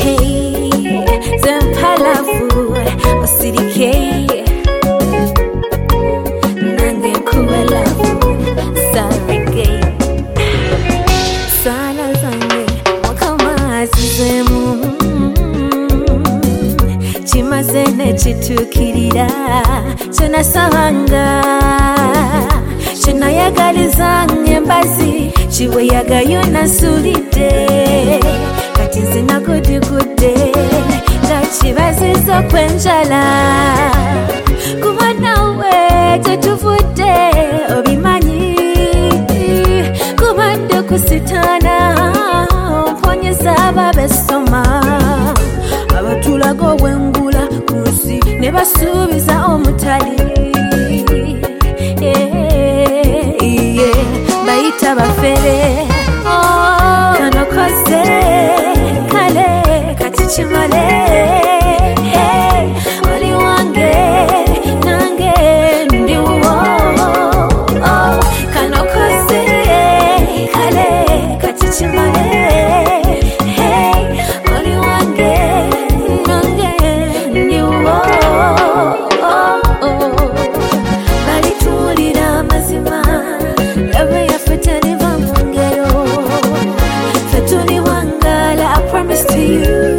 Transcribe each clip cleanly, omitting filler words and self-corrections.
zempalavu osirike nange kuwelavu sarege sala zange wakama azizemu chimaze nechitukirira chenasanga chenayagaliza embazi chiweyaga nasulide kati zinakudikude ngachibazizo kwenjala kuba nawe tetuvude obimanyi kuba ndokusitana mponyeza ababesoma abatulago wengula kusi ne basuubiza omutali bayita bafere kano koze kale kati kimale oli wange nange ndiwo kano koze kale kati kimale oli wange nange ndiwo balitulira amazima love yaffe teriva mu ngero ffe tuli wangala I promise to you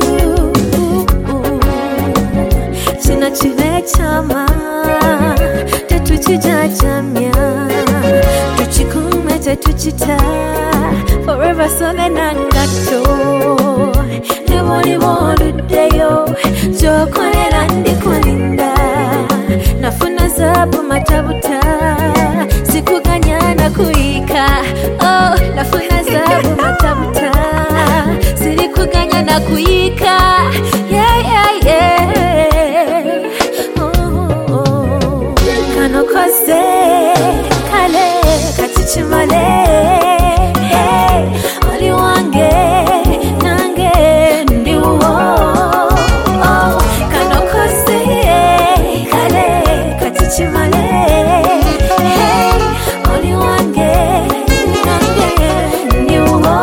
kino kibe kyama tetukijajamya tukikume tetukita forever sole nangatto ne bw'oliba oluddeyo gy'okolera ndikulinda nafuna zaabu matabuta sikuganya na kuika nafuna zaabu matabuta silikuganya na kuika kano koze kale kati kimale oli wange nange ndiwo kano koze kale kati kimale oli wange nange ndiwo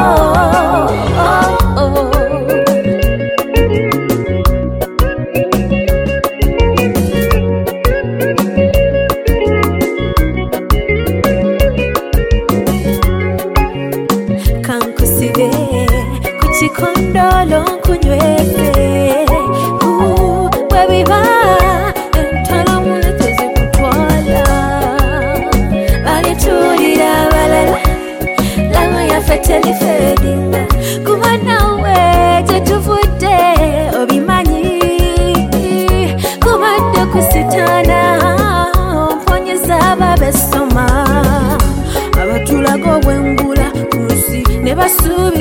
kankusibe kuchikondolo kunyweze bwebiba entala mulete zikutwala balitulira balala lama yaffe telifedinga kuba nawe tetuvude obimanyi kubadde kusitana mponyeza ababesoma abatulago bwengula kusi ne basuubi